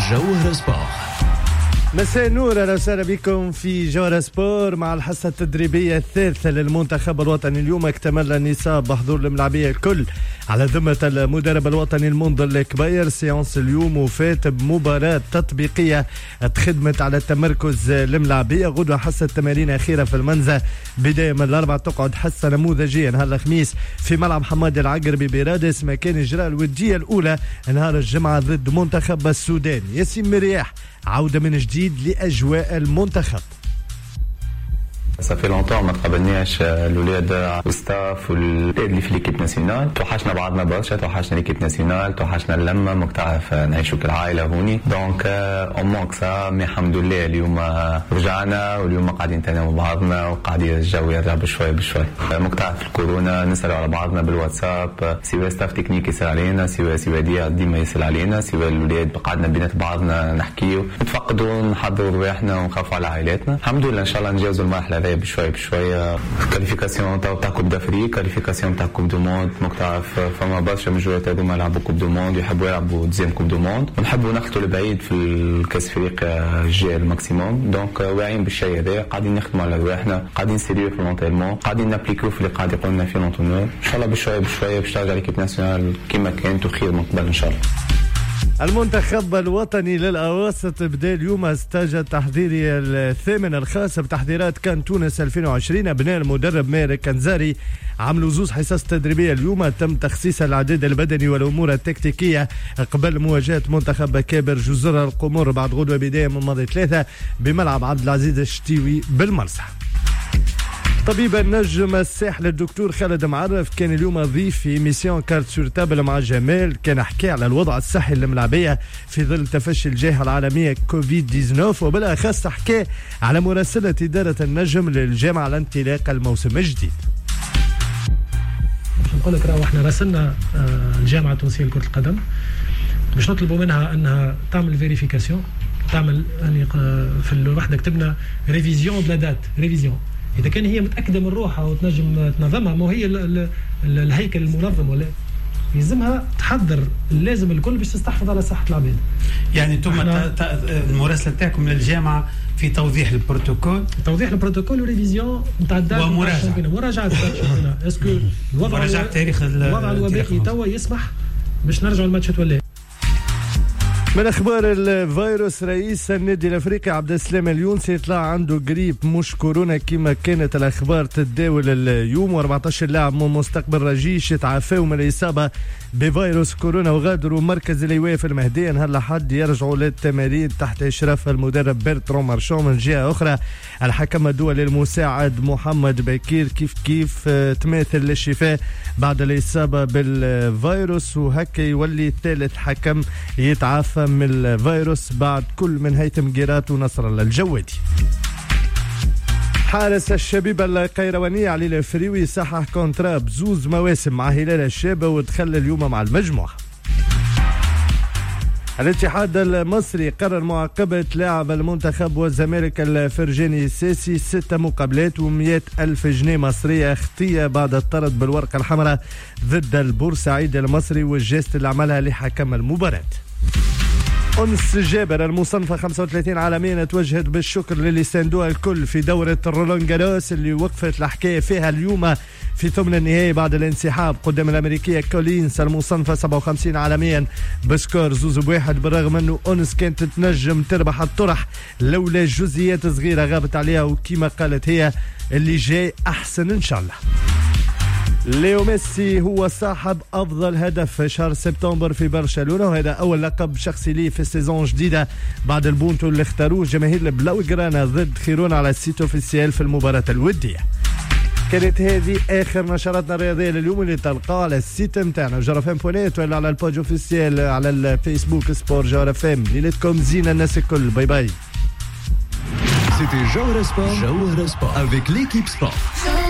جوهر سبور. مساء النور، اهلا وسهلا بكم في جوهر سبور. مع الحصه التدريبيه الثالثه للمنتخب الوطني اليوم اكتمل النصاب بحضور الملاعبيه الكل على ذمه المدرب الوطني المنذر الكبير. سيانس اليوم وفات بمباراه تطبيقيه تخدمت على التمركز الملاعبيه. غدوه حصه تمارين اخيره في المنزه بدايه من الاربع، تقعد حصه نموذجيه نهار الخميس في ملعب حماد العقربي برادس، مكان اجراء الوديه الاولى نهار الجمعه ضد منتخب السودان. ياسين مرياح عودة من جديد لأجواء المنتخب. صافي لونتون ما تقابلناش الولاد والستاف والولاد اللي في ليكيب ناسيونال. توحشنا بعضنا برشا، توحشنا ليكيب ناسيونال، توحشنا اللمه، ماك تعرف نعيشوا كالعائله هوني. دونك اون مونك سا، مي الحمد لله اليوم رجعنا واليوم قاعدين نتناوب بعضنا وقاعدين الجو يرجع بشوي بشوي. ماك تعرف الكورونا نسالوا على بعضنا بالواتساب، سواء ستاف تكنيك يسال علينا، سواء ديما يسال علينا، سواء الولاد قعدنا بينات بعضنا نحكيو نتفقدوا نحضروا رواحنا ونخافوا على عائلاتنا. الحمد لله ان شاء الله نجاوزوا المرحله بشوي بشوي. كاليفيكاسيون تاع كوب دافريك، كاليفيكاسيون تاع كوب دو موند، ماك تعرف فما برشا من الجوات هذوما يلعبوا كوب دو موند ويحبوا يلعبوا دوزيام كوب دو موند، ونحبوا نخطوا لبعيد في الكاس افريقيا الجاي الماكسيموم. دونك واعيين بالشيء هذا، قاعدين نخدموا على رواحنا، قاعدين سيريو في لونتيلمون، قاعدين نابليكيو في اللي قاعد يقولنا في لونتونور. ان شاء الله بشوي بشوي باش ترجع ليكيب ناسيونال كيما كانت وخير من قبل ان شاء الله. المنتخب الوطني للأواسط بدأ اليوم استاج التحضيري الثامن الخاص بتحضيرات كان تونس 2020. أبناء المدرب ماهر كنزاري عملوا زوز حصص تدريبية اليوم، تم تخصيص العداد البدني والأمور التكتيكية قبل مواجهة منتخب كابر جزر القمر بعد غدوة بداية من ماضي 3 بملعب عبد العزيز الشتيوي بالمرسح. طبيب النجم الساحل الدكتور خالد معرف كان اليوم ضيف في ميسيون كارت سور تابل مع جمال، كان حكى على الوضع الصحي للملاعبيه في ظل تفشي الجائحه العالميه كوفيد 19، وبالاخص حكى على مراسله اداره النجم للجامعه الانطلاق الموسم الجديد. نقول لك راهو احنا راسلنا الجامعه التونسيه لكره القدم باش نطلبوا منها انها تعمل فيريفيكاسيون، تعمل يعني في الوحده كتبنا ريفيزيون بلا دات، ريفيزيون إذا كان هي متأكدة من روحها وتنجم تنظمها. ما هي الهيكل المنظم ولا يلزمها تحضر اللازم الكل باش تستحفظ على صحة العباد. يعني انتم المراسلة تاعكم للجامعة في توضيح البروتوكول وريفيزيون نتاع الدار ومراجعة اسكو الوضع الوبائي توا يسمح باش نرجعوا الماتشات ولا. من اخبار الفيروس، رئيس النادي الافريقي عبد السلام اليونسي طلع عنده قريب مش كورونا كما كانت الاخبار تتداول اليوم، و14 لاعب من مستقبل رجيش يتعافوا من الاصابه بفيروس كورونا وغادروا مركز الايواء المهديه نهار الاحد يرجعوا للتمارين تحت اشراف المدرب بيرترون مارشون. من جهه اخرى الحكم الدولي المساعد محمد بكير كيف تماثل للشفاء بعد الاصابه بالفيروس، وهكا يولي ثالث حكم يتعافى من الفيروس بعد كل من هيثم قيرات ونصر الله الجوادي. حارس الشبيبة القيروانية علي الفريوي صحح كونترا بزوز مواسم مع هلال الشابة ودخل اليوم مع المجموعة. الاتحاد المصري قرر معاقبة لاعب المنتخب والزمالك الفرجاني الساسي 6 مقابلات و100 ألف جنيه مصرية اختية بعد الطرد بالورقة الحمراء ضد البورسعيد المصري والجست اللي عملها لحكم المباراة. أنس جابر المصنفة 35 عالميا توجهت بالشكر للي ساندوها الكل في دورة رولان جاروس اللي وقفت الحكاية فيها اليوم في ثمن النهائي بعد الانسحاب قدام الأمريكية كولينز المصنفة 57 عالميا بسكور 2-1، بالرغم أنه أنس كانت تنجم تربح الطرح لولا جزئيات صغيرة غابت عليها، وكما قالت هي اللي جاي أحسن إن شاء الله. ليو ميسي هو صاحب أفضل هدف في شهر سبتمبر في برشلونة، وهذا أول لقب شخصي ليه في السيزون جديدة بعد البونتو اللي اختاروه جماهير البلاوغرانا ضد خيرون على السيت اوفيسيال في المباراة الودية. كانت هذه آخر نشراتنا الرياضية لليوم اللي تلقاها على السيت متاعنا جوهر.net ولا على الباج اوفيسيال على الفيسبوك سبور جوهر.fm. ليلتكم زينة الناس الكل، باي باي. C'était Joe Sport avec l'équipe sport.